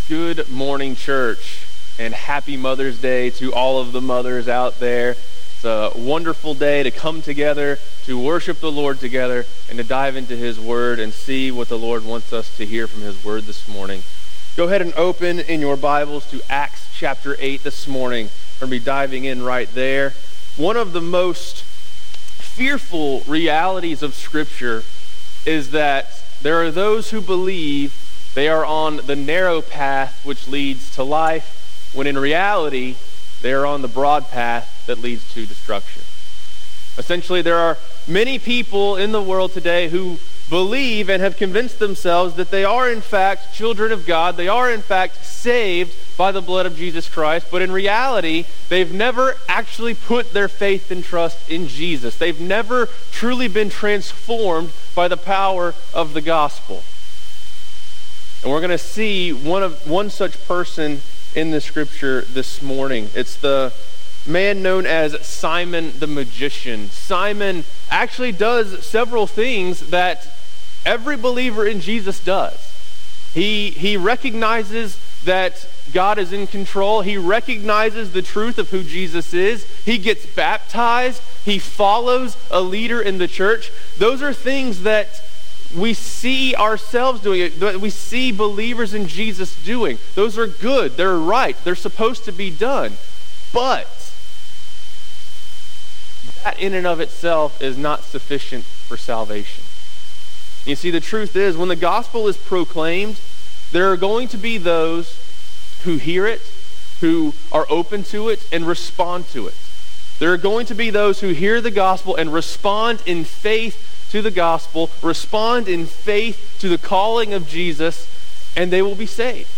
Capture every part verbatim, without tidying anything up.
Good morning, church, and happy Mother's Day to all of the mothers out there. It's a wonderful day to come together, to worship the Lord together, and to dive into His Word and see what the Lord wants us to hear from His Word this morning. Go ahead and open in your Bibles to Acts chapter eight this morning. We're going to be diving in right there. One of the most fearful realities of Scripture is that there are those who believe they are on the narrow path which leads to life, when in reality, they are on the broad path that leads to destruction. Essentially, there are many people in the world today who believe and have convinced themselves that they are in fact children of God, they are in fact saved by the blood of Jesus Christ, but in reality, they've never actually put their faith and trust in Jesus. They've never truly been transformed by the power of the gospel. And we're going to see one of one such person in the scripture this morning. It's the man known as Simon the magician. Simon actually does several things that every believer in Jesus does. He, he recognizes that God is in control. He recognizes the truth of who Jesus is. He gets baptized. He follows a leader in the church. Those are things that we see ourselves doing, that we see believers in Jesus doing. Those are good. They're right. They're supposed to be done. But that in and of itself is not sufficient for salvation. You see, the truth is, when the gospel is proclaimed, there are going to be those who hear it, who are open to it, and respond to it. There are going to be those who hear the gospel and respond in faith to the gospel, respond in faith to the calling of Jesus, and they will be saved.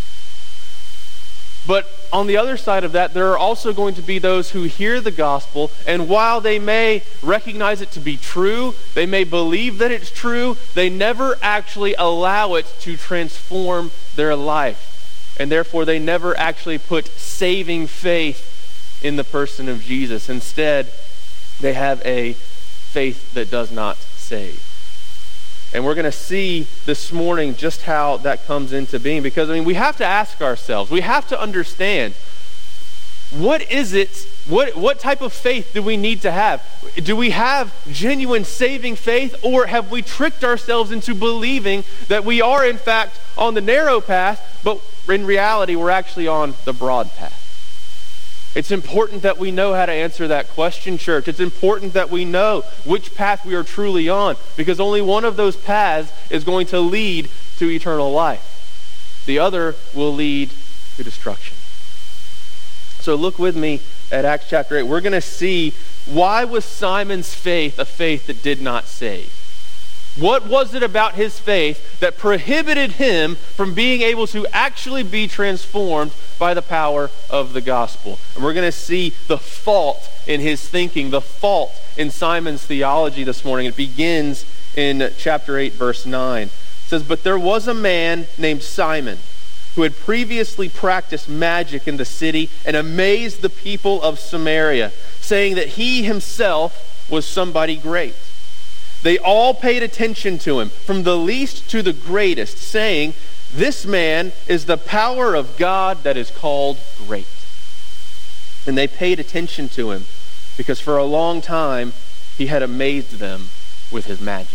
But on the other side of that, there are also going to be those who hear the gospel, and while they may recognize it to be true, they may believe that it's true, they never actually allow it to transform their life. And therefore, they never actually put saving faith in the person of Jesus. Instead, they have a faith that does not save. And we're going to see this morning just how that comes into being, because I mean we have to ask ourselves, we have to understand, what is it, what what type of faith do we need to have? Do we have genuine saving faith, or have we tricked ourselves into believing that we are in fact on the narrow path, but in reality we're actually on the broad path? It's important that we know how to answer that question, church. It's important that we know which path we are truly on, because only one of those paths is going to lead to eternal life. The other will lead to destruction. So look with me at Acts chapter eight. We're going to see, why was Simon's faith a faith that did not save? What was it about his faith that prohibited him from being able to actually be transformed by the power of the gospel? And we're going to see the fault in his thinking, the fault in Simon's theology this morning. It begins in chapter eight, verse nine. It says, "But there was a man named Simon who had previously practiced magic in the city and amazed the people of Samaria, saying that he himself was somebody great. They all paid attention to him, from the least to the greatest, saying, 'This man is the power of God that is called great.' And they paid attention to him, because for a long time he had amazed them with his magic."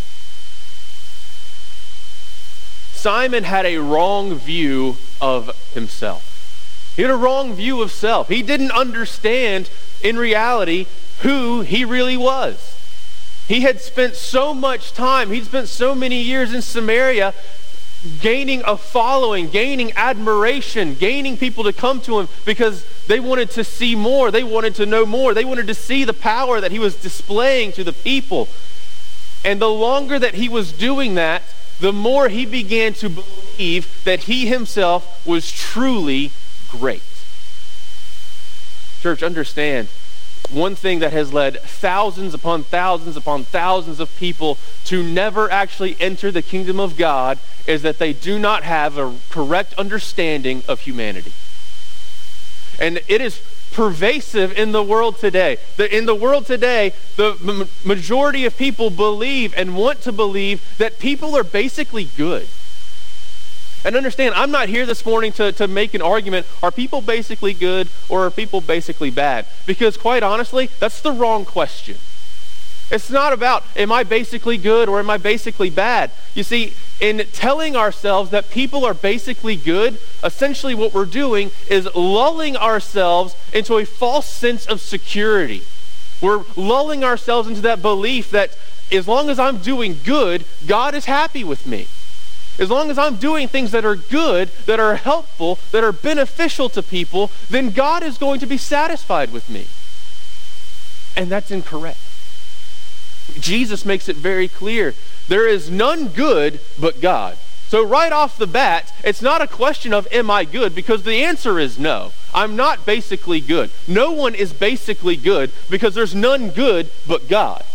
Simon had a wrong view of himself. He had a wrong view of self. He didn't understand, in reality, who he really was. He had spent so much time, he'd spent so many years in Samaria gaining a following, gaining admiration, gaining people to come to him because they wanted to see more, they wanted to know more, they wanted to see the power that he was displaying to the people. And the longer that he was doing that, the more he began to believe that he himself was truly great. Church, understand, one thing that has led thousands upon thousands upon thousands of people to never actually enter the kingdom of God is that they do not have a correct understanding of humanity. And it is pervasive in the world today. In the world today, the majority of people believe and want to believe that people are basically good. And understand, I'm not here this morning to, to make an argument, are people basically good or are people basically bad? Because quite honestly, that's the wrong question. It's not about, am I basically good or am I basically bad? You see, in telling ourselves that people are basically good, essentially what we're doing is lulling ourselves into a false sense of security. We're lulling ourselves into that belief that as long as I'm doing good, God is happy with me. As long as I'm doing things that are good, that are helpful, that are beneficial to people, then God is going to be satisfied with me. And that's incorrect. Jesus makes it very clear. There is none good but God. So right off the bat, it's not a question of am I good, because the answer is no. I'm not basically good. No one is basically good because there's none good but God.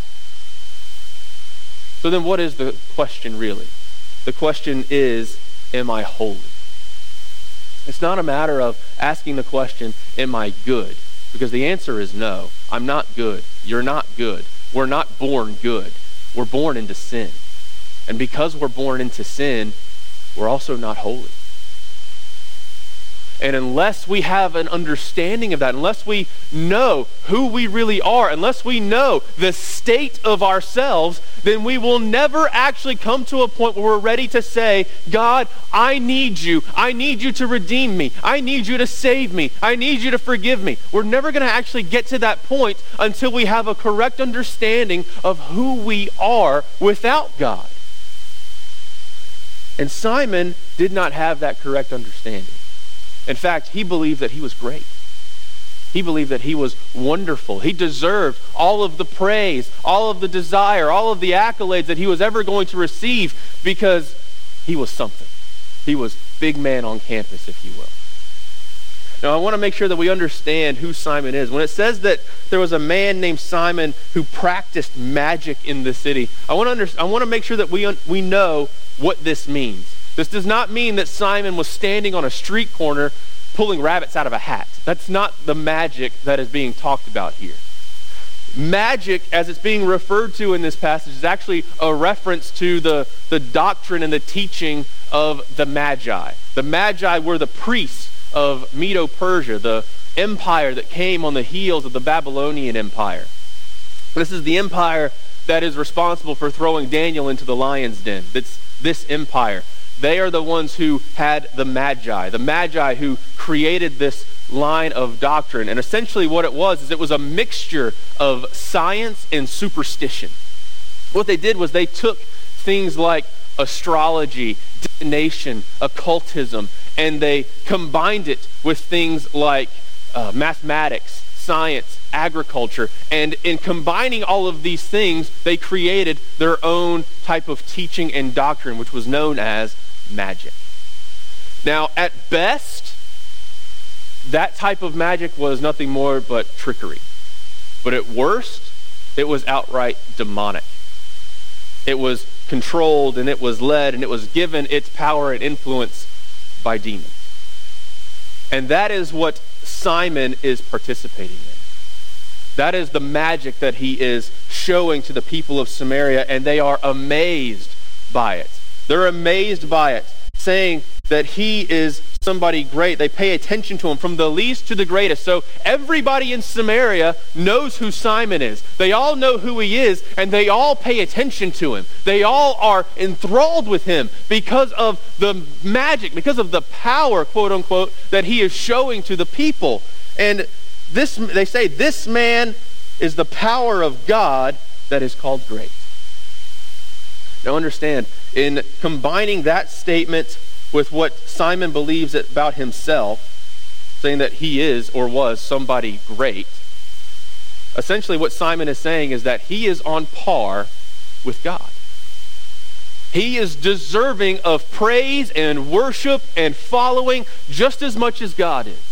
So then what is the question really? The question is, am I holy? It's not a matter of asking the question, am I good? Because the answer is no. I'm not good. You're not good. We're not born good. We're born into sin. And because we're born into sin, we're also not holy. And unless we have an understanding of that, unless we know who we really are, unless we know the state of ourselves, then we will never actually come to a point where we're ready to say, God, I need you. I need you to redeem me. I need you to save me. I need you to forgive me. We're never going to actually get to that point until we have a correct understanding of who we are without God. And Simon did not have that correct understanding. In fact, he believed that he was great. He believed that he was wonderful. He deserved all of the praise, all of the desire, all of the accolades that he was ever going to receive because he was something. He was big man on campus, if you will. Now, I want to make sure that we understand who Simon is. When it says that there was a man named Simon who practiced magic in the city, I want to under, I want to make sure that we, un, we know what this means. This does not mean that Simon was standing on a street corner pulling rabbits out of a hat. That's not the magic that is being talked about here. Magic, as it's being referred to in this passage, is actually a reference to the, the doctrine and the teaching of the Magi. The Magi were the priests of Medo-Persia, the empire that came on the heels of the Babylonian Empire. This is the empire that is responsible for throwing Daniel into the lion's den. It's this empire. They are the ones who had the Magi, the Magi who created this line of doctrine. And essentially what it was is it was a mixture of science and superstition. What they did was they took things like astrology, divination, occultism, and they combined it with things like uh, mathematics, science, agriculture, and in combining all of these things, they created their own type of teaching and doctrine, which was known as magic. Now, at best, that type of magic was nothing more but trickery. But at worst, it was outright demonic. It was controlled and it was led and it was given its power and influence by demons. And that is what Simon is participating in. That is the magic that he is showing to the people of Samaria, and they are amazed by it. They're amazed by it, saying that he is somebody great. They pay attention to him from the least to the greatest. So everybody in Samaria knows who Simon is. They all know who he is, and they all pay attention to him. They all are enthralled with him because of the magic, because of the power, quote unquote, that he is showing to the people. And this, they say, this man is the power of God that is called great. Now understand, in combining that statement with what Simon believes about himself, saying that he is or was somebody great, essentially what Simon is saying is that he is on par with God. He is deserving of praise and worship and following just as much as God is.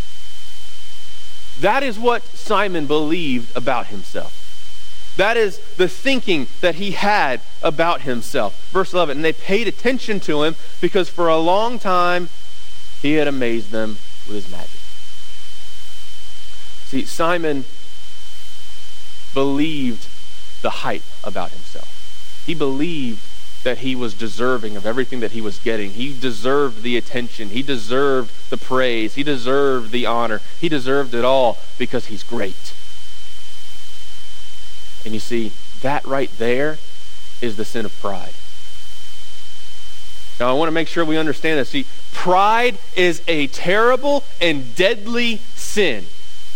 That is what Simon believed about himself. That is the thinking that he had about himself. Verse eleven, and they paid attention to him because for a long time he had amazed them with his magic. See, Simon believed the hype about himself. He believed that he was deserving of everything that he was getting. He deserved the attention. He deserved the praise. He deserved the honor. He deserved it all because he's great. And you see, that right there is the sin of pride. Now, I want to make sure we understand this. See, pride is a terrible and deadly sin.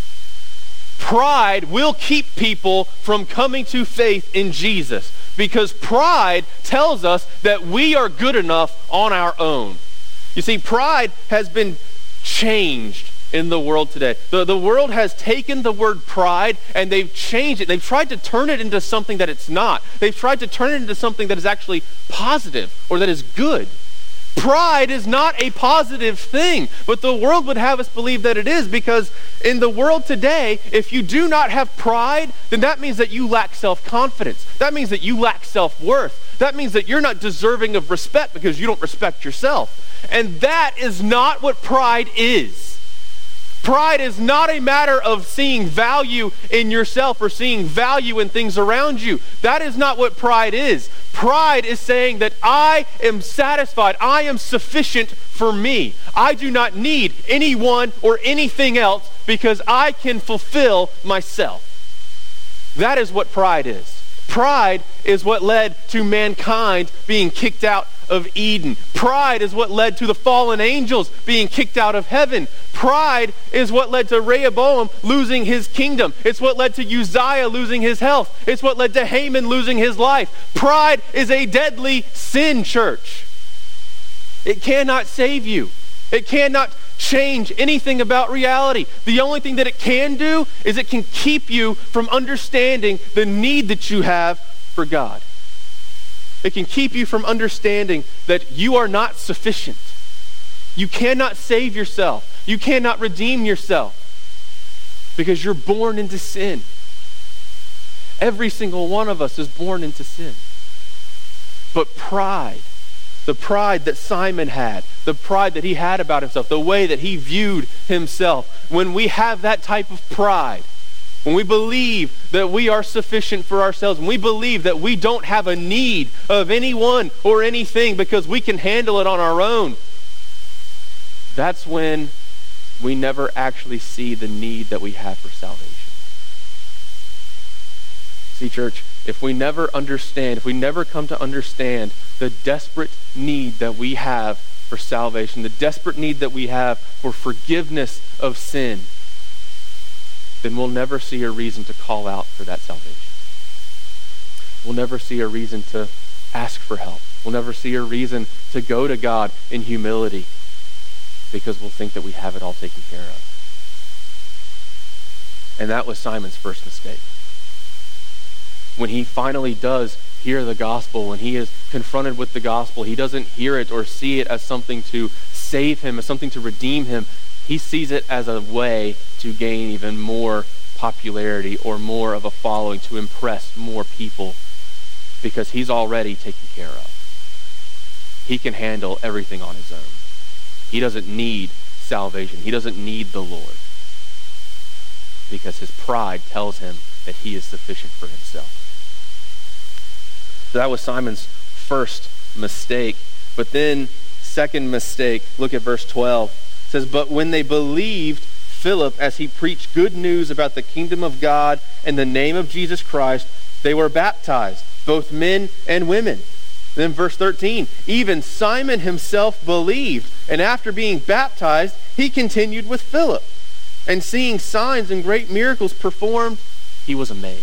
Pride will keep people from coming to faith in Jesus because pride tells us that we are good enough on our own. You see, pride has been changed in the world today. The, the world has taken the word pride and they've changed it. They've tried to turn it into something that it's not. They've tried to turn it into something that is actually positive or that is good. Pride is not a positive thing, but the world would have us believe that it is, because in the world today, if you do not have pride, then that means that you lack self-confidence. That means that you lack self-worth. That means that you're not deserving of respect because you don't respect yourself. And that is not what pride is. Pride is not a matter of seeing value in yourself or seeing value in things around you. That is not what pride is. Pride is saying that I am satisfied. I am sufficient for me. I do not need anyone or anything else because I can fulfill myself. That is what pride is. Pride is what led to mankind being kicked out of Eden. Pride is what led to the fallen angels being kicked out of heaven. Pride is what led to Rehoboam losing his kingdom. It's what led to Uzziah losing his health. It's what led to Haman losing his life. Pride is a deadly sin, church. It cannot save you. It cannot change anything about reality. The only thing that it can do is it can keep you from understanding the need that you have for God. It can keep you from understanding that you are not sufficient. You cannot save yourself. You cannot redeem yourself because you're born into sin. Every single one of us is born into sin. But pride, the pride that Simon had, the pride that he had about himself, the way that he viewed himself, when we have that type of pride, when we believe that we are sufficient for ourselves, when we believe that we don't have a need of anyone or anything because we can handle it on our own, that's when we never actually see the need that we have for salvation. See, church, if we never understand, if we never come to understand the desperate need that we have for salvation, the desperate need that we have for forgiveness of sin, then we'll never see a reason to call out for that salvation. We'll never see a reason to ask for help. We'll never see a reason to go to God in humility because we'll think that we have it all taken care of. And that was Simon's first mistake. When he finally does hear the gospel, when he is confronted with the gospel, he doesn't hear it or see it as something to save him, as something to redeem him. He sees it as a way to gain even more popularity or more of a following, to impress more people, because he's already taken care of. He can handle everything on his own. He doesn't need salvation. He doesn't need the Lord, because his pride tells him that he is sufficient for himself. So that was Simon's first mistake. But then, second mistake, look at verse twelve. It says, "But when they believed Philip as he preached good news about the kingdom of God and the name of Jesus Christ, they were baptized, both men and women." Then verse thirteen, "Even Simon himself believed, and after being baptized, he continued with Philip. And seeing signs and great miracles performed, he was amazed."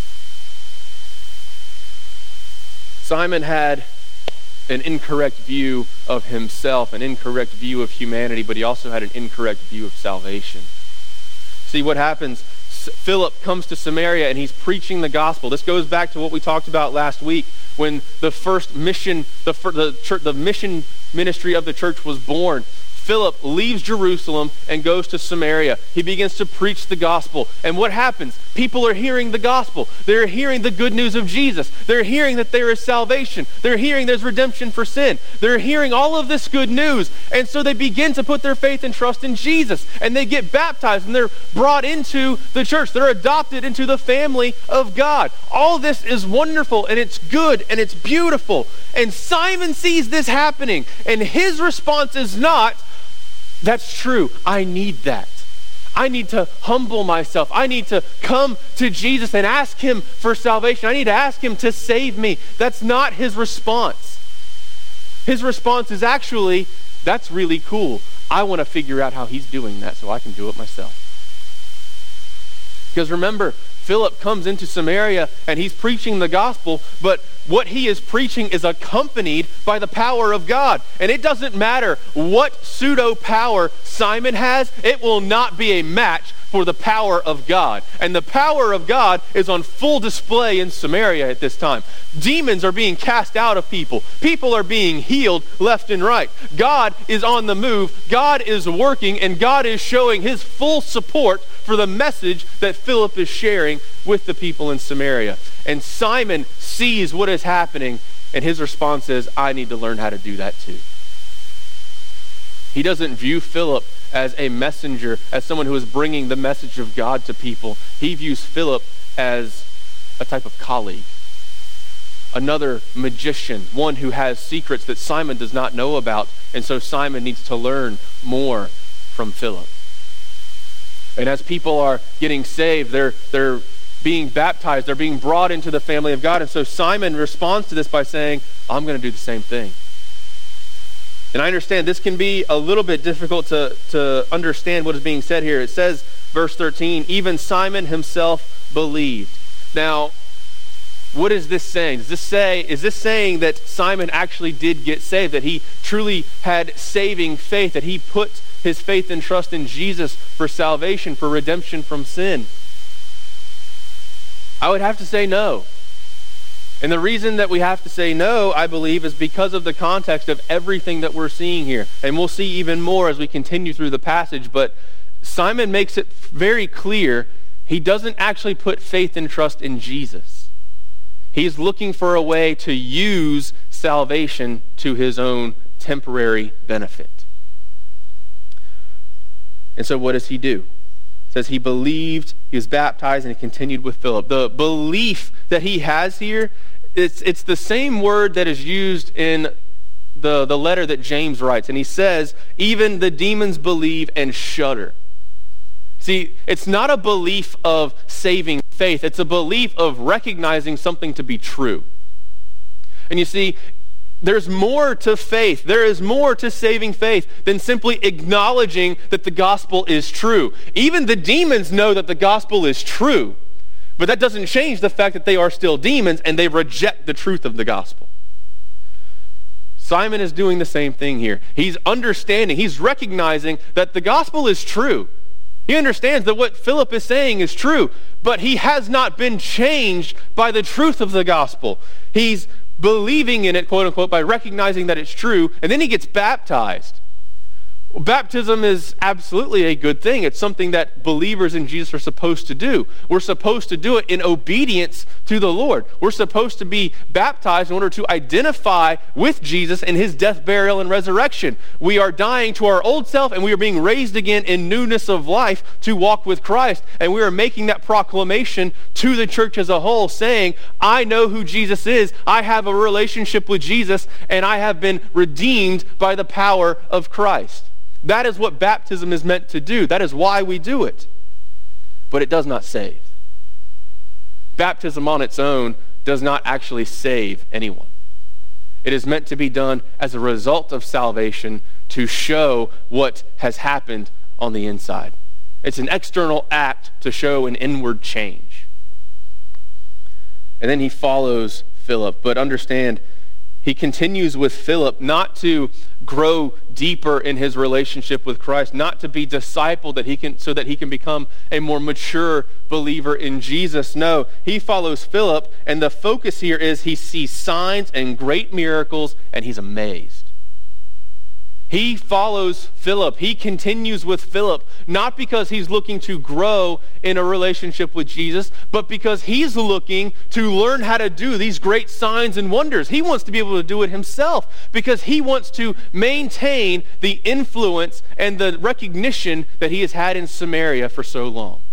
Simon had an incorrect view of himself, an incorrect view of humanity, but he also had an incorrect view of salvation. See what happens? Philip comes to Samaria and he's preaching the gospel. This goes back to what we talked about last week when the first mission, the, the, church, the mission ministry of the church was born. Philip leaves Jerusalem and goes to Samaria. He begins to preach the gospel. And what happens? People are hearing the gospel. They're hearing the good news of Jesus. They're hearing that there is salvation. They're hearing there's redemption for sin. They're hearing all of this good news. And so they begin to put their faith and trust in Jesus. And they get baptized and they're brought into the church. They're adopted into the family of God. All this is wonderful and it's good and it's beautiful. And Simon sees this happening. And his response is not, that's true, I need that. I need to humble myself. I need to come to Jesus and ask him for salvation. I need to ask him to save me. That's not his response. His response is actually, that's really cool. I want to figure out how he's doing that so I can do it myself. Because remember, Philip comes into Samaria and he's preaching the gospel, but what he is preaching is accompanied by the power of God. And it doesn't matter what pseudo power Simon has, it will not be a match for the power of God. And the power of God is on full display in Samaria at this time. Demons are being cast out of people. People are being healed left and right. God is on the move. God is working, and God is showing his full support for the message that Philip is sharing with the people in Samaria. And Simon sees what is happening, and his response is, I need to learn how to do that too. He doesn't view Philip as a messenger, as someone who is bringing the message of God to people. He views Philip as a type of colleague, another magician, one who has secrets that Simon does not know about, and so Simon needs to learn more from Philip. And as people are getting saved, they're they're being baptized, they're being brought into the family of God. And so Simon responds to this by saying, I'm going to do the same thing. And I understand this can be a little bit difficult to, to understand what is being said here. It says, verse thirteen, even Simon himself believed. Now, what is this saying? Does this say, is this saying that Simon actually did get saved, that he truly had saving faith, that he put his faith and trust in Jesus for salvation, for redemption from sin? I would have to say no. And the reason that we have to say no, I believe, is because of the context of everything that we're seeing here. And we'll see even more as we continue through the passage. But Simon makes it very clear he doesn't actually put faith and trust in Jesus. He's looking for a way to use salvation to his own temporary benefit. And so what does he do? It says he believed, he was baptized, and he continued with Philip. The belief that he has here, it's, it's the same word that is used in the, the letter that James writes. And he says, even the demons believe and shudder. See, it's not a belief of saving faith. It's a belief of recognizing something to be true. And you see, there's more to faith. There is more to saving faith than simply acknowledging that the gospel is true. Even the demons know that the gospel is true, but that doesn't change the fact that they are still demons and they reject the truth of the gospel. Simon is doing the same thing here. He's understanding, he's recognizing that the gospel is true. He understands that what Philip is saying is true, but he has not been changed by the truth of the gospel. He's believing in it, quote unquote, by recognizing that it's true, and then he gets baptized. Well, baptism is absolutely a good thing. It's something that believers in Jesus are supposed to do. We're supposed to do it in obedience to the Lord. We're supposed to be baptized in order to identify with Jesus in his death, burial, and resurrection. We are dying to our old self, and we are being raised again in newness of life to walk with Christ. And we are making that proclamation to the church as a whole, saying, I know who Jesus is. I have a relationship with Jesus, and I have been redeemed by the power of Christ. That is what baptism is meant to do. That is why we do it. But it does not save. Baptism on its own does not actually save anyone. It is meant to be done as a result of salvation to show what has happened on the inside. It's an external act to show an inward change. And then he follows Philip. But understand, he continues with Philip not to grow deeper in his relationship with Christ, not to be discipled that he can, so that he can become a more mature believer in Jesus. No, he follows Philip, and the focus here is he sees signs and great miracles, and he's amazed. He follows Philip. He continues with Philip, not because he's looking to grow in a relationship with Jesus, but because he's looking to learn how to do these great signs and wonders. He wants to be able to do it himself because he wants to maintain the influence and the recognition that he has had in Samaria for so long.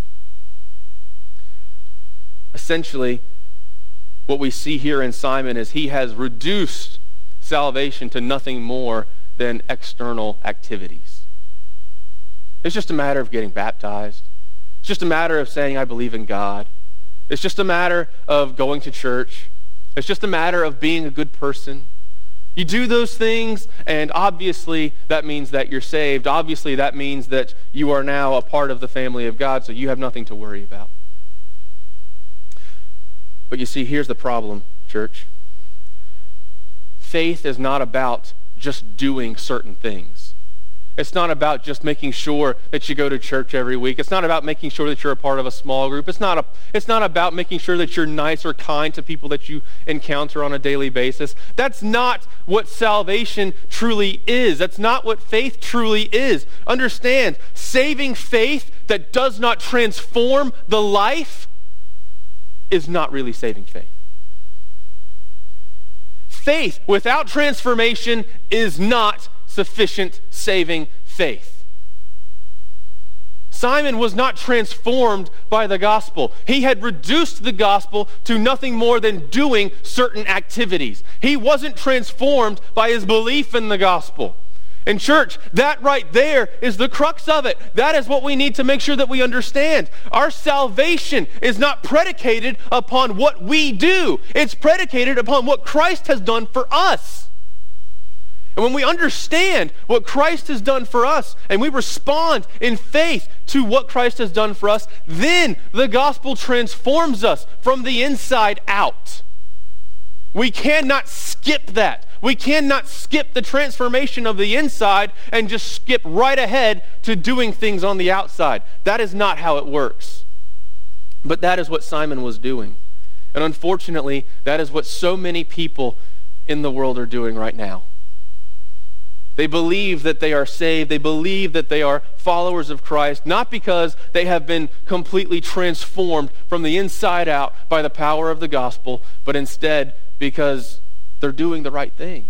Essentially, what we see here in Simon is he has reduced salvation to nothing more than external activities. It's just a matter of getting baptized. It's just a matter of saying, I believe in God. It's just a matter of going to church. It's just a matter of being a good person. You do those things, and obviously that means that you're saved. Obviously that means that you are now a part of the family of God, so you have nothing to worry about. But you see, here's the problem, church. Faith is not about just doing certain things. It's not about just making sure that you go to church every week. It's not about making sure that you're a part of a small group. It's not a, it's not about making sure that you're nice or kind to people that you encounter on a daily basis. That's not what salvation truly is. That's not what faith truly is. Understand, saving faith that does not transform the life is not really saving faith. Faith without transformation is not sufficient saving faith. Simon was not transformed by the gospel. He had reduced the gospel to nothing more than doing certain activities. He wasn't transformed by his belief in the gospel. And church, that right there is the crux of it. That is what we need to make sure that we understand. Our salvation is not predicated upon what we do. It's predicated upon what Christ has done for us. And when we understand what Christ has done for us, and we respond in faith to what Christ has done for us, then the gospel transforms us from the inside out. We cannot skip that. We cannot skip the transformation of the inside and just skip right ahead to doing things on the outside. That is not how it works. But that is what Simon was doing. And unfortunately, that is what so many people in the world are doing right now. They believe that they are saved. They believe that they are followers of Christ, not because they have been completely transformed from the inside out by the power of the gospel, but instead because they're doing the right thing.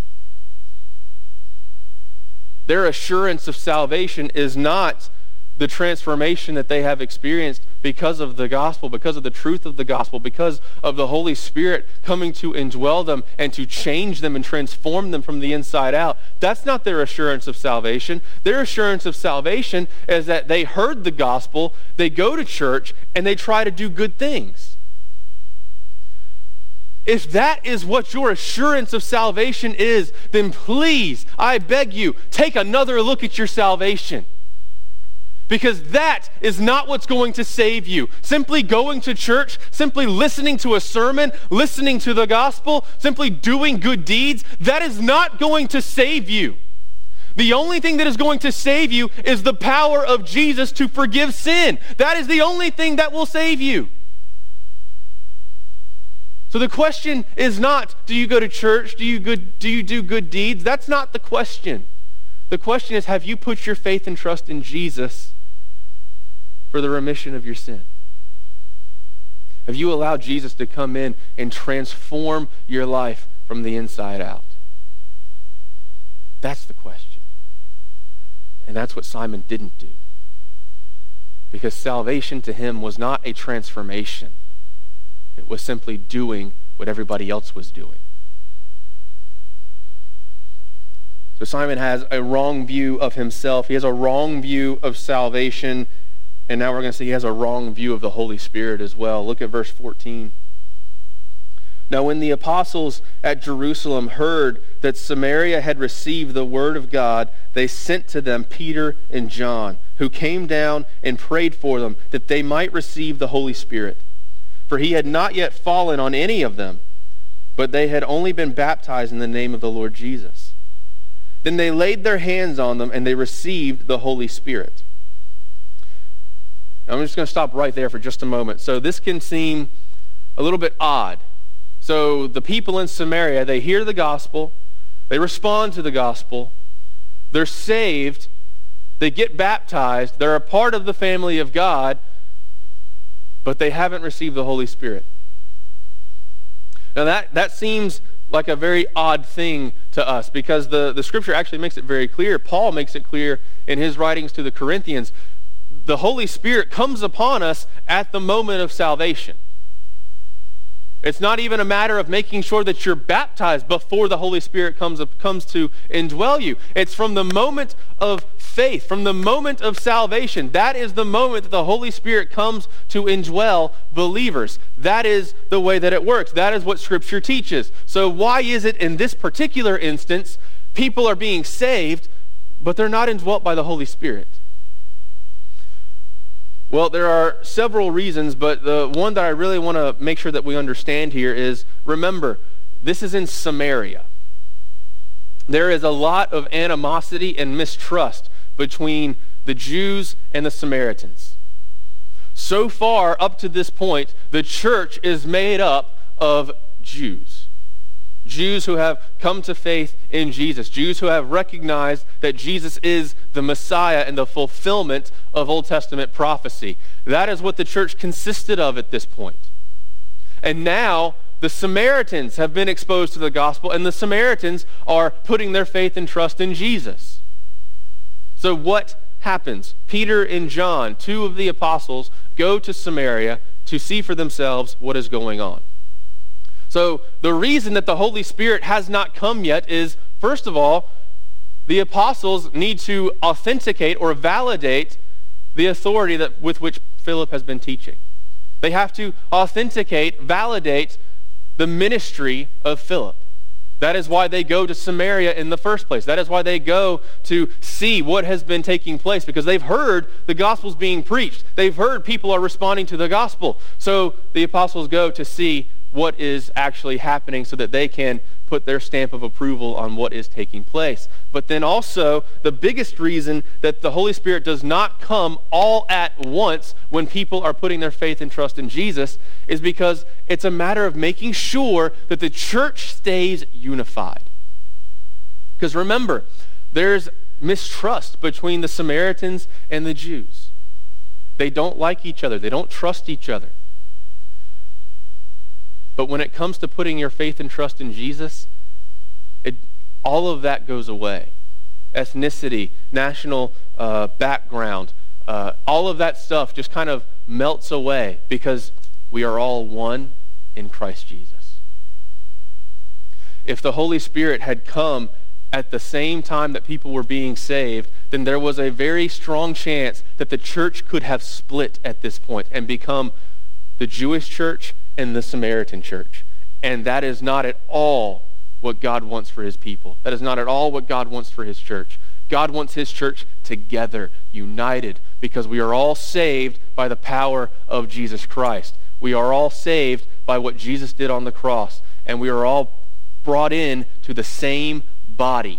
Their assurance of salvation is not the transformation that they have experienced because of the gospel, because of the truth of the gospel, because of the Holy Spirit coming to indwell them and to change them and transform them from the inside out. That's not their assurance of salvation. Their assurance of salvation is that they heard the gospel, they go to church, and they try to do good things. If that is what your assurance of salvation is, then please, I beg you, take another look at your salvation. Because that is not what's going to save you. Simply going to church, simply listening to a sermon, listening to the gospel, simply doing good deeds, that is not going to save you. The only thing that is going to save you is the power of Jesus to forgive sin. That is the only thing that will save you. So the question is not, do you go to church? Do you good, do you do good deeds? That's not the question. The question is, have you put your faith and trust in Jesus for the remission of your sin? Have you allowed Jesus to come in and transform your life from the inside out? That's the question. And that's what Simon didn't do. Because salvation to him was not a transformation. It was simply doing what everybody else was doing. So Simon has a wrong view of himself. He has a wrong view of salvation. And now we're going to see he has a wrong view of the Holy Spirit as well. Look at verse fourteen. Now when the apostles at Jerusalem heard that Samaria had received the word of God, they sent to them Peter and John, who came down and prayed for them that they might receive the Holy Spirit. For he had not yet fallen on any of them, but they had only been baptized in the name of the Lord Jesus. Then they laid their hands on them, and they received the Holy Spirit. Now, I'm just going to stop right there for just a moment. So this can seem a little bit odd. So the people in Samaria, they hear the gospel, they respond to the gospel, They're saved. They get baptized. They're a part of the family of God, but they haven't received the Holy Spirit. Now that, that seems like a very odd thing to us, because the, the scripture actually makes it very clear. Paul makes it clear in his writings to the Corinthians. The Holy Spirit comes upon us at the moment of salvation. It's not even a matter of making sure that you're baptized before the Holy Spirit comes up, comes to indwell you. It's from the moment of faith, from the moment of salvation. That is the moment that the Holy Spirit comes to indwell believers. That is the way that it works. That is what Scripture teaches. So why is it in this particular instance people are being saved, but they're not indwelt by the Holy Spirit? Well, there are several reasons, but the one that I really want to make sure that we understand here is, remember, this is in Samaria. There is a lot of animosity and mistrust between the Jews and the Samaritans. So far, up to this point, the church is made up of Jews. Jews who have come to faith in Jesus. Jews who have recognized that Jesus is the Messiah and the fulfillment of Old Testament prophecy. That is what the church consisted of at this point. And now the Samaritans have been exposed to the gospel, and the Samaritans are putting their faith and trust in Jesus. So what happens? Peter and John, two of the apostles, go to Samaria to see for themselves what is going on. So the reason that the Holy Spirit has not come yet is, first of all, the apostles need to authenticate or validate the authority that with which Philip has been teaching. They have to authenticate, validate the ministry of Philip. That is why they go to Samaria in the first place. That is why they go to see what has been taking place, because they've heard the gospel's being preached. They've heard people are responding to the gospel. So the apostles go to see what is actually happening so that they can put their stamp of approval on what is taking place. But then also, the biggest reason that the Holy Spirit does not come all at once when people are putting their faith and trust in Jesus is because it's a matter of making sure that the church stays unified. Because remember, there's mistrust between the Samaritans and the Jews. They don't like each other. They don't trust each other. But when it comes to putting your faith and trust in Jesus, it, all of that goes away. Ethnicity, national uh, background, uh, all of that stuff just kind of melts away because we are all one in Christ Jesus. If the Holy Spirit had come at the same time that people were being saved, then there was a very strong chance that the church could have split at this point and become the Jewish church and the Samaritan church. And that is not at all what God wants for his people. That is not at all what God wants for his church. God wants his church together, united, because we are all saved by the power of Jesus Christ. We are all saved by what Jesus did on the cross, and we are all brought in to the same body.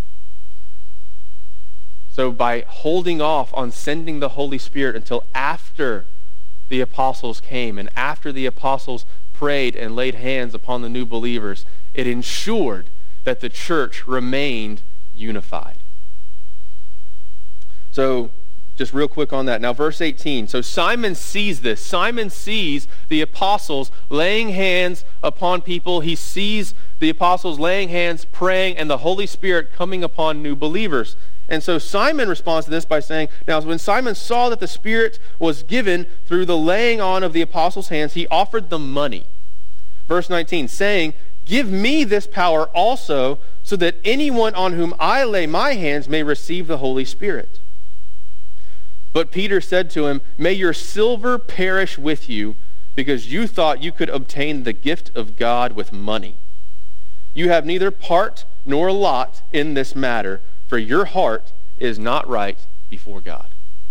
So by holding off on sending the Holy Spirit until after the apostles came and after the apostles prayed and laid hands upon the new believers, it ensured that the church remained unified. So just real quick on that. Now verse eighteen. So Simon sees this. Simon sees the apostles laying hands upon people. He sees the apostles laying hands, praying, and the Holy Spirit coming upon new believers. And so Simon responds to this by saying, now when Simon saw that the Spirit was given through the laying on of the apostles' hands, he offered them money. Verse nineteen, saying, give me this power also, so that anyone on whom I lay my hands may receive the Holy Spirit. But Peter said to him, may your silver perish with you, because you thought you could obtain the gift of God with money. You have neither part nor lot in this matter, for your heart is not right before God.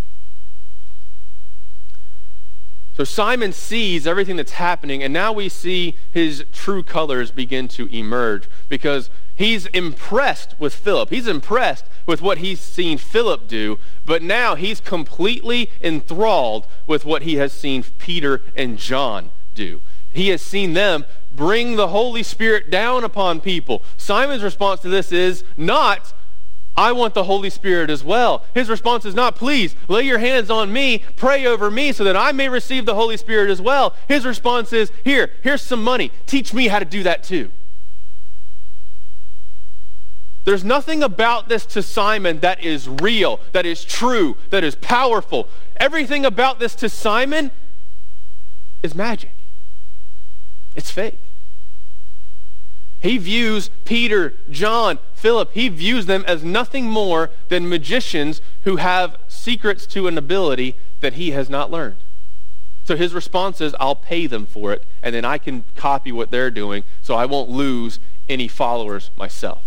So Simon sees everything that's happening, and now we see his true colors begin to emerge, because he's impressed with Philip. He's impressed with what he's seen Philip do, but now he's completely enthralled with what he has seen Peter and John do. He has seen them bring the Holy Spirit down upon people. Simon's response to this is not, I want the Holy Spirit as well. His response is not, please, lay your hands on me, pray over me so that I may receive the Holy Spirit as well. His response is, here, here's some money. Teach me how to do that too. There's nothing about this to Simon that is real, that is true, that is powerful. Everything about this to Simon is magic. It's fake. He views Peter, John, Philip, he views them as nothing more than magicians who have secrets to an ability that he has not learned. So his response is, I'll pay them for it, and then I can copy what they're doing so I won't lose any followers myself.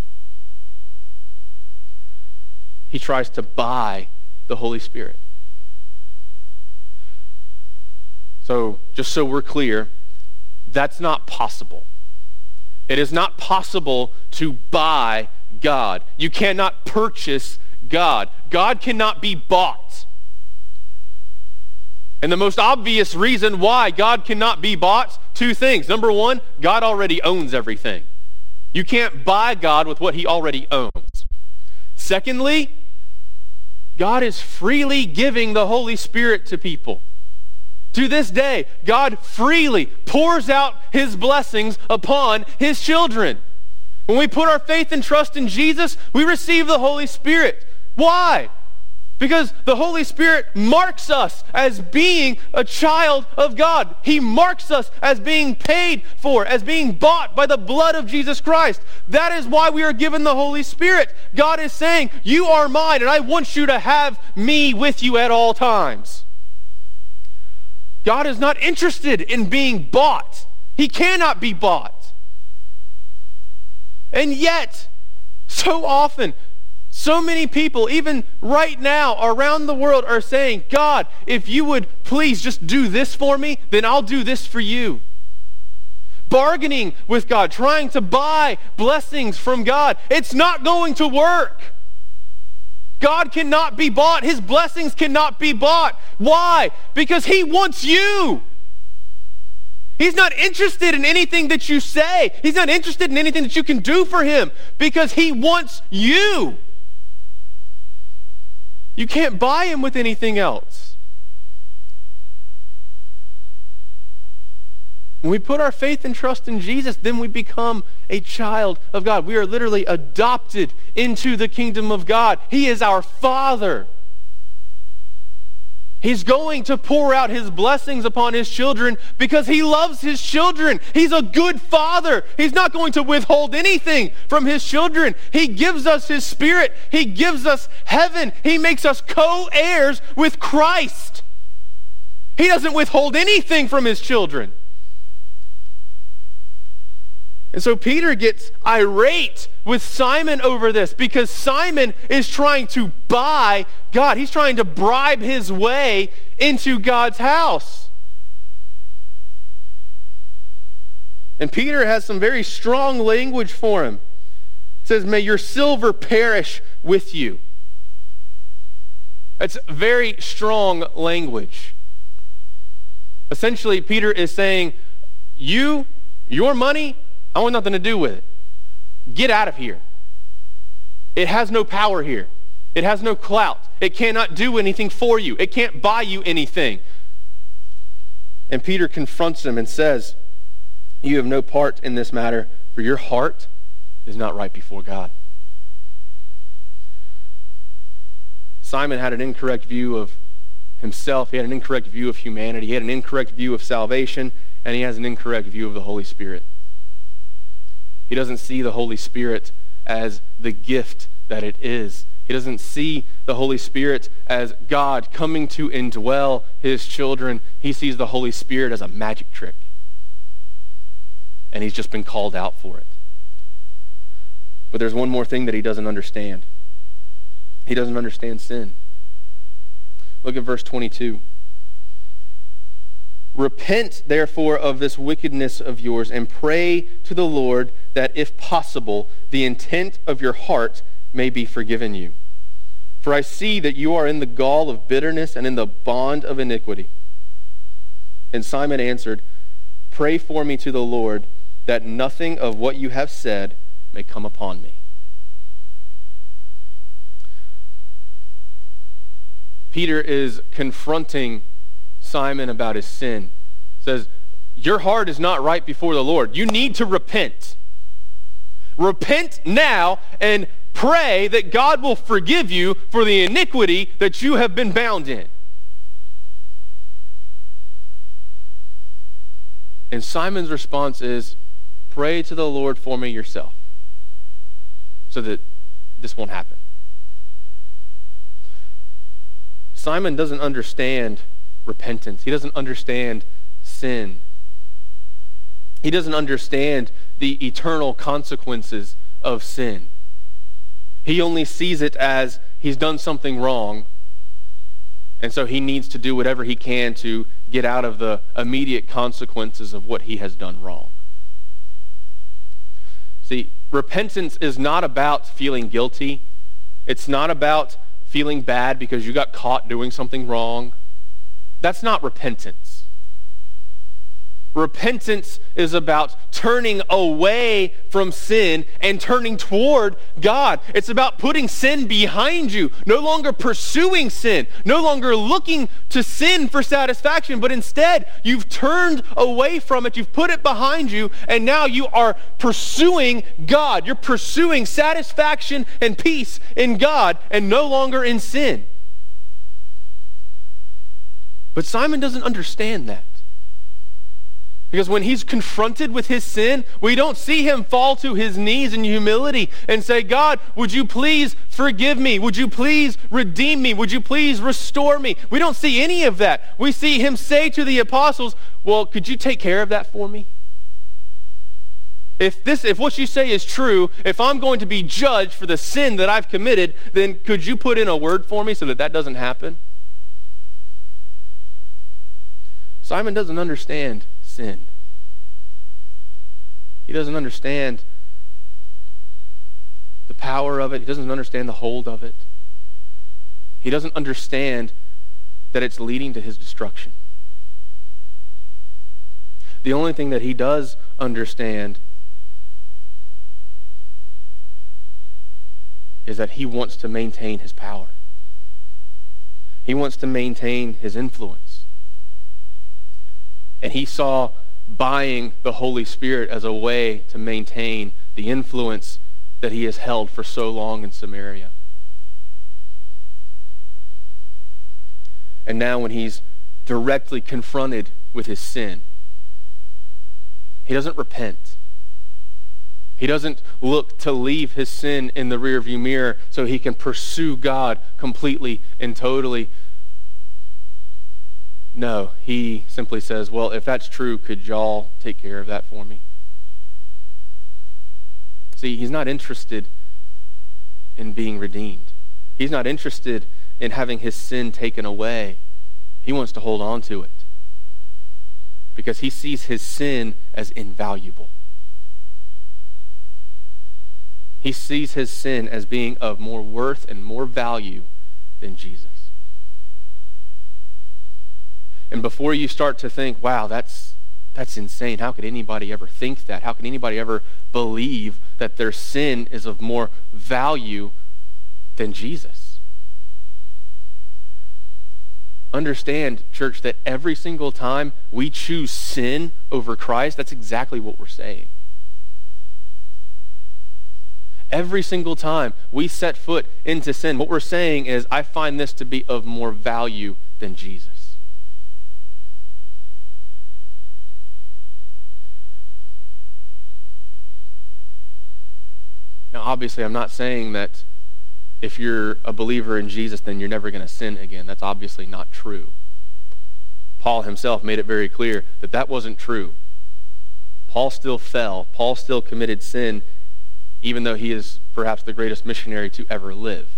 He tries to buy the Holy Spirit. So, just so we're clear, that's not possible. It is not possible to buy God. You cannot purchase God. God cannot be bought. And the most obvious reason why God cannot be bought, two things. Number one, God already owns everything. You can't buy God with what he already owns. Secondly, God is freely giving the Holy Spirit to people. To this day, God freely pours out his blessings upon his children. When we put our faith and trust in Jesus, we receive the Holy Spirit. Why? Because the Holy Spirit marks us as being a child of God. He marks us as being paid for, as being bought by the blood of Jesus Christ. That is why we are given the Holy Spirit. God is saying, you are mine, and I want you to have me with you at all times. God is not interested in being bought. He cannot be bought. And yet, so often, so many people, even right now around the world, are saying, God, if you would please just do this for me, then I'll do this for you. Bargaining with God, trying to buy blessings from God. It's not going to work. God cannot be bought. His blessings cannot be bought. Why? Because he wants you. He's not interested in anything that you say. He's not interested in anything that you can do for him because he wants you. You can't buy him with anything else. When we put our faith and trust in Jesus, then we become a child of God. We are literally adopted into the kingdom of God. He is our Father. He's going to pour out his blessings upon his children because he loves his children. He's a good father. He's not going to withhold anything from his children. He gives us his Spirit. He gives us heaven. He makes us co-heirs with Christ. He doesn't withhold anything from his children. And so Peter gets irate with Simon over this because Simon is trying to buy God. He's trying to bribe his way into God's house. And Peter has some very strong language for him. It says, may your silver perish with you. That's very strong language. Essentially, Peter is saying, you, your money, I want nothing to do with it. Get out of here. It has no power here. It has no clout. It cannot do anything for you. It can't buy you anything. And Peter confronts him and says, you have no part in this matter, for your heart is not right before God. Simon had an incorrect view of himself. He had an incorrect view of humanity. He had an incorrect view of salvation, and he has an incorrect view of the Holy Spirit. He doesn't see the Holy Spirit as the gift that it is. He doesn't see the Holy Spirit as God coming to indwell his children. He sees the Holy Spirit as a magic trick. And he's just been called out for it. But there's one more thing that he doesn't understand. He doesn't understand sin. Look at verse twenty-two. Repent, therefore, of this wickedness of yours, and pray to the Lord that, if possible, the intent of your heart may be forgiven you. For I see that you are in the gall of bitterness and in the bond of iniquity. And Simon answered, pray for me to the Lord, that nothing of what you have said may come upon me. Peter is confronting Simon about his sin. He says, your heart is not right before the Lord. You need to repent. Repent now and pray that God will forgive you for the iniquity that you have been bound in. And Simon's response is, pray to the Lord for me yourself so that this won't happen. Simon doesn't understand repentance. He doesn't understand sin. He doesn't understand the eternal consequences of sin. He only sees it as he's done something wrong, and so he needs to do whatever he can to get out of the immediate consequences of what he has done wrong. See, repentance is not about feeling guilty. It's not about feeling bad because you got caught doing something wrong. That's not repentance. Repentance is about turning away from sin and turning toward God. It's about putting sin behind you, no longer pursuing sin, no longer looking to sin for satisfaction, but instead you've turned away from it, you've put it behind you, and now you are pursuing God. You're pursuing satisfaction and peace in God and no longer in sin. But Simon doesn't understand that. Because when he's confronted with his sin, we don't see him fall to his knees in humility and say, God, would you please forgive me? Would you please redeem me? Would you please restore me? We don't see any of that. We see him say to the apostles, well, could you take care of that for me? If this, if what you say is true, if I'm going to be judged for the sin that I've committed, then could you put in a word for me so that that doesn't happen? Simon doesn't understand sin. He doesn't understand the power of it. He doesn't understand the hold of it. He doesn't understand that it's leading to his destruction. The only thing that he does understand is that he wants to maintain his power. He wants to maintain his influence. And he saw buying the Holy Spirit as a way to maintain the influence that he has held for so long in Samaria. And now when he's directly confronted with his sin, he doesn't repent. He doesn't look to leave his sin in the rearview mirror so he can pursue God completely and totally. No, he simply says, well, if that's true, could y'all take care of that for me? See, he's not interested in being redeemed. He's not interested in having his sin taken away. He wants to hold on to it because he sees his sin as invaluable. He sees his sin as being of more worth and more value than Jesus. And before you start to think, wow, that's that's insane. How could anybody ever think that? How can anybody ever believe that their sin is of more value than Jesus? Understand, church, that every single time we choose sin over Christ, that's exactly what we're saying. Every single time we set foot into sin, what we're saying is, I find this to be of more value than Jesus. Now, obviously, I'm not saying that if you're a believer in Jesus, then you're never going to sin again. That's obviously not true. Paul himself made it very clear that that wasn't true. Paul still fell. Paul still committed sin, even though he is perhaps the greatest missionary to ever live.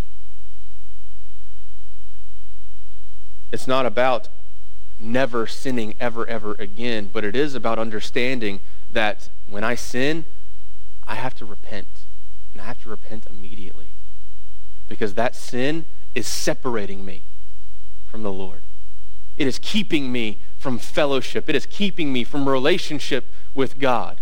It's not about never sinning ever, ever again, but it is about understanding that when I sin, I have to repent. And I have to repent immediately. Because that sin is separating me from the Lord. It is keeping me from fellowship. It is keeping me from relationship with God.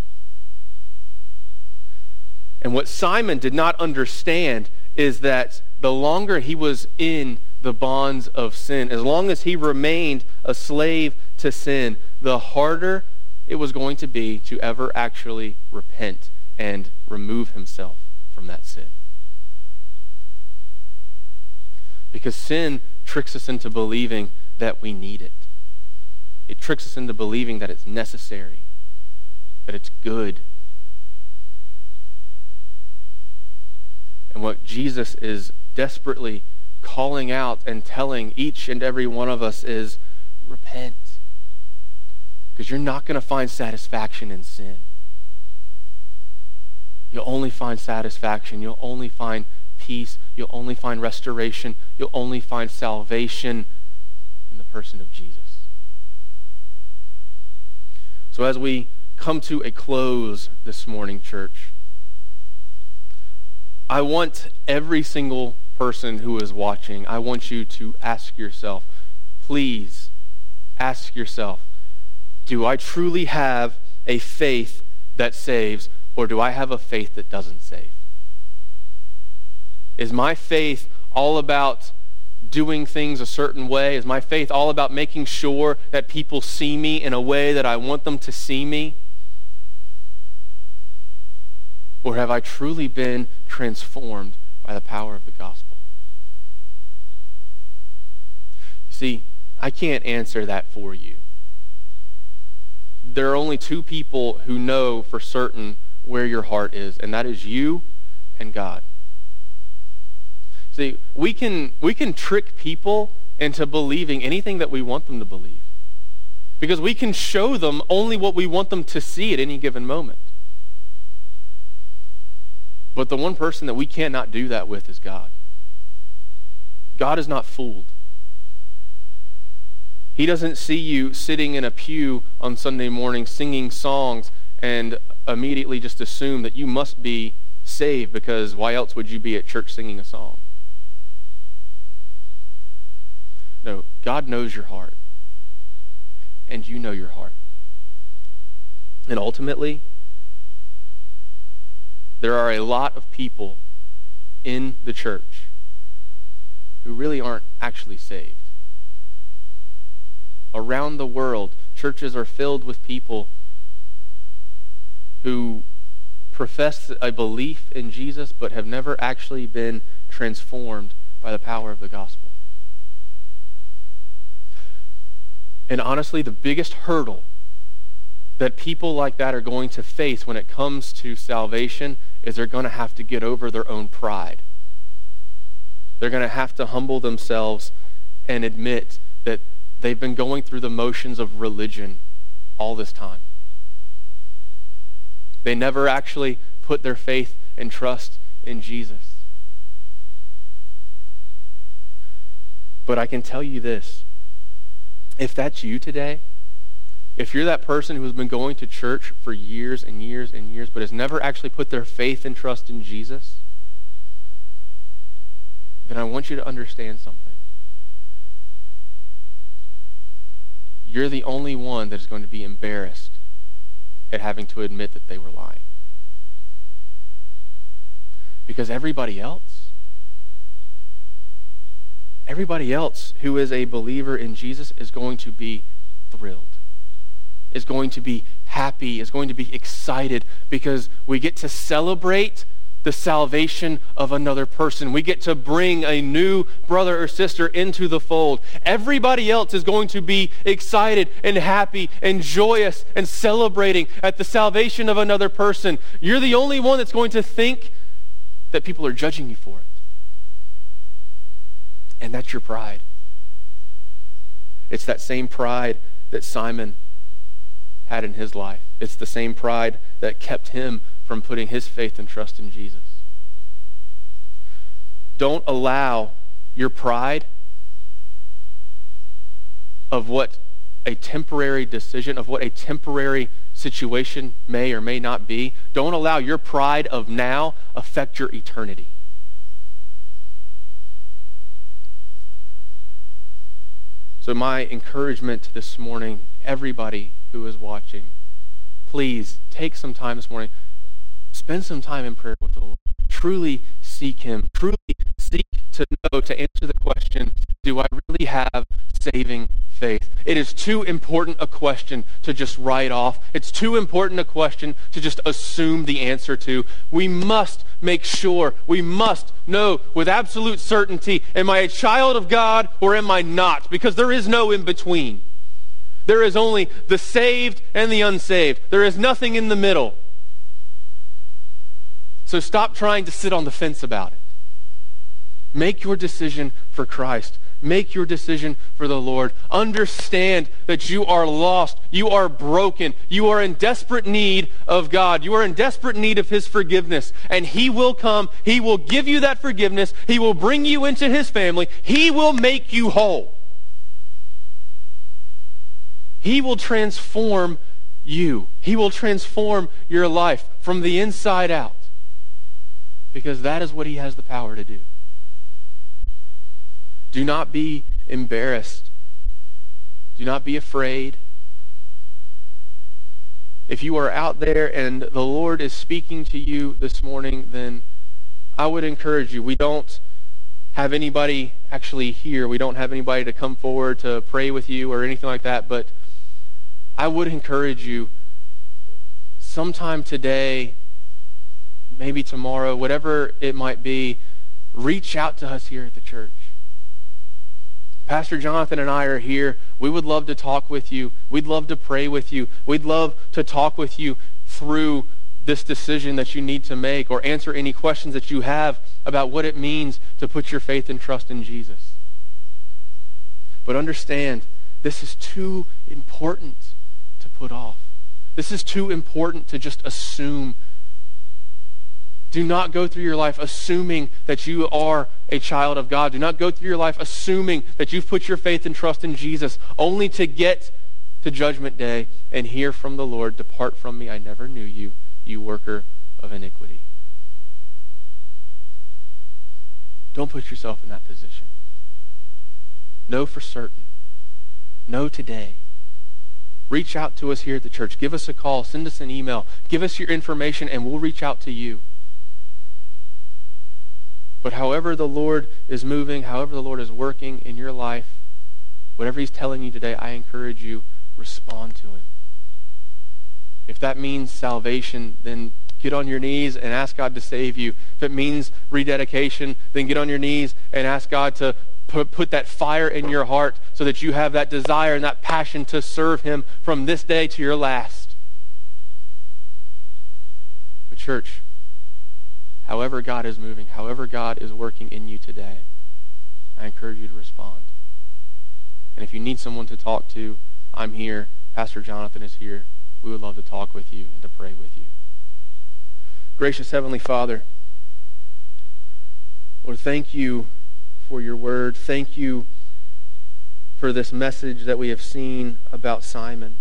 And what Simon did not understand is that the longer he was in the the bonds of sin. As long as he remained a slave to sin, the harder it was going to be to ever actually repent and remove himself from that sin. Because sin tricks us into believing that we need it. It tricks us into believing that it's necessary, that it's good. And what Jesus is desperately calling out and telling each and every one of us is, repent. Because you're not going to find satisfaction in sin. You'll only find satisfaction. You'll only find peace. You'll only find restoration. You'll only find salvation in the person of Jesus. So as we come to a close this morning, church, I want every single person who is watching, I want you to ask yourself, please ask yourself, do I truly have a faith that saves, or do I have a faith that doesn't save? Is my faith all about doing things a certain way? Is my faith all about making sure that people see me in a way that I want them to see me? Or have I truly been transformed by the power of the gospel? See, I can't answer that for you. There are only two people who know for certain where your heart is, and that is you and God. See, we can we can trick people into believing anything that we want them to believe, because we can show them only what we want them to see at any given moment. But the one person that we cannot do that with is God. God is not fooled. He doesn't see you sitting in a pew on Sunday morning singing songs and immediately just assume that you must be saved, because why else would you be at church singing a song? No, God knows your heart, and you know your heart. And ultimately, there are a lot of people in the church who really aren't actually saved. Around the world, churches are filled with people who profess a belief in Jesus but have never actually been transformed by the power of the gospel. And honestly, the biggest hurdle that people like that are going to face when it comes to salvation is they're going to have to get over their own pride. They're going to have to humble themselves and admit that they've been going through the motions of religion all this time. They never actually put their faith and trust in Jesus. But I can tell you this. If that's you today, if you're that person who has been going to church for years and years and years but has never actually put their faith and trust in Jesus, then I want you to understand something. You're the only one that is going to be embarrassed at having to admit that they were lying. Because everybody else, everybody else who is a believer in Jesus is going to be thrilled, is going to be happy, is going to be excited, because we get to celebrate the salvation of another person. We get to bring a new brother or sister into the fold. Everybody else is going to be excited and happy and joyous and celebrating at the salvation of another person. You're the only one that's going to think that people are judging you for it. And that's your pride. It's that same pride that Simon had in his life. It's the same pride that kept him from putting his faith and trust in Jesus. Don't allow your pride of what a temporary decision, of what a temporary situation may or may not be, don't allow your pride of now affect your eternity. So my encouragement this morning, everybody who is watching, please take some time this morning. Spend some time in prayer with the Lord. Truly seek Him. Truly seek to know, to answer the question, do I really have saving faith? It is too important a question to just write off. It's too important a question to just assume the answer to. We must make sure, we must know with absolute certainty, am I a child of God or am I not? Because there is no in between. There is only the saved and the unsaved. There is nothing in the middle. So stop trying to sit on the fence about it. Make your decision for Christ. Make your decision for the Lord. Understand that you are lost. You are broken. You are in desperate need of God. You are in desperate need of His forgiveness. And He will come. He will give you that forgiveness. He will bring you into His family. He will make you whole. He will transform you. He will transform your life from the inside out. Because that is what He has the power to do. Do not be embarrassed. Do not be afraid. If you are out there and the Lord is speaking to you this morning, then I would encourage you. We don't have anybody actually here. We don't have anybody to come forward to pray with you or anything like that. But I would encourage you sometime today, maybe tomorrow, whatever it might be, reach out to us here at the church. Pastor Jonathan and I are here. We would love to talk with you. We'd love to pray with you. We'd love to talk with you through this decision that you need to make, or answer any questions that you have about what it means to put your faith and trust in Jesus. But understand, this is too important to put off. This is too important to just assume. Do not go through your life assuming that you are a child of God. Do not go through your life assuming that you've put your faith and trust in Jesus, only to get to Judgment Day and hear from the Lord, "Depart from me, I never knew you, you worker of iniquity." Don't put yourself in that position. Know for certain. Know today. Reach out to us here at the church. Give us a call. Send us an email. Give us your information and we'll reach out to you. But however the Lord is moving, however the Lord is working in your life, whatever He's telling you today, I encourage you, respond to Him. If that means salvation, then get on your knees and ask God to save you. If it means rededication, then get on your knees and ask God to put, put that fire in your heart so that you have that desire and that passion to serve Him from this day to your last. But church, however God is moving, however God is working in you today, I encourage you to respond. And if you need someone to talk to, I'm here. Pastor Jonathan is here. We would love to talk with you and to pray with you. Gracious Heavenly Father, Lord, thank you for your word. Thank you for this message that we have seen about Simon.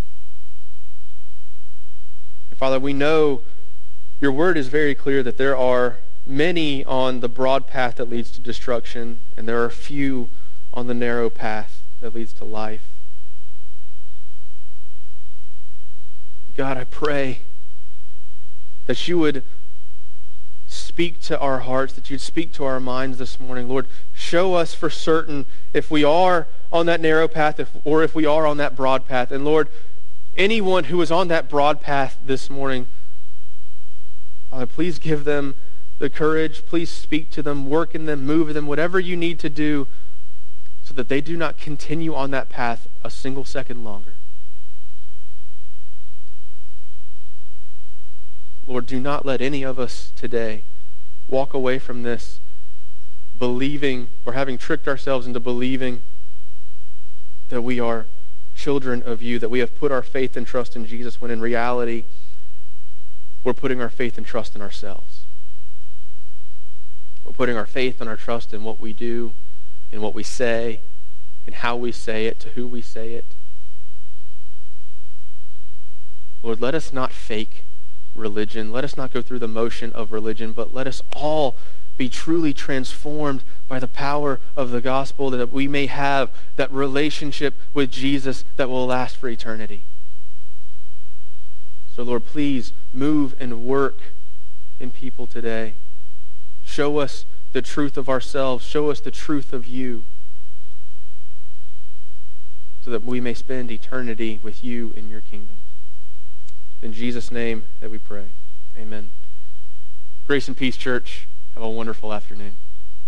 And Father, we know your word is very clear that there are many on the broad path that leads to destruction, and there are few on the narrow path that leads to life. God, I pray that you would speak to our hearts, that you'd speak to our minds this morning. Lord, show us for certain if we are on that narrow path if, or if we are on that broad path. And Lord, anyone who is on that broad path this morning, Father, please give them the courage. Please speak to them, work in them, move in them, whatever you need to do so that they do not continue on that path a single second longer. Lord, do not let any of us today walk away from this believing or having tricked ourselves into believing that we are children of you, that we have put our faith and trust in Jesus, when in reality we're putting our faith and trust in ourselves. We're putting our faith and our trust in what we do, in what we say, in how we say it, to who we say it. Lord, let us not fake religion. Let us not go through the motion of religion, but let us all be truly transformed by the power of the gospel, that we may have that relationship with Jesus that will last for eternity. So Lord, please move and work in people today. Show us the truth of ourselves. Show us the truth of you, so that we may spend eternity with you in your kingdom. In Jesus' name that we pray. Amen. Grace and peace, church. Have a wonderful afternoon.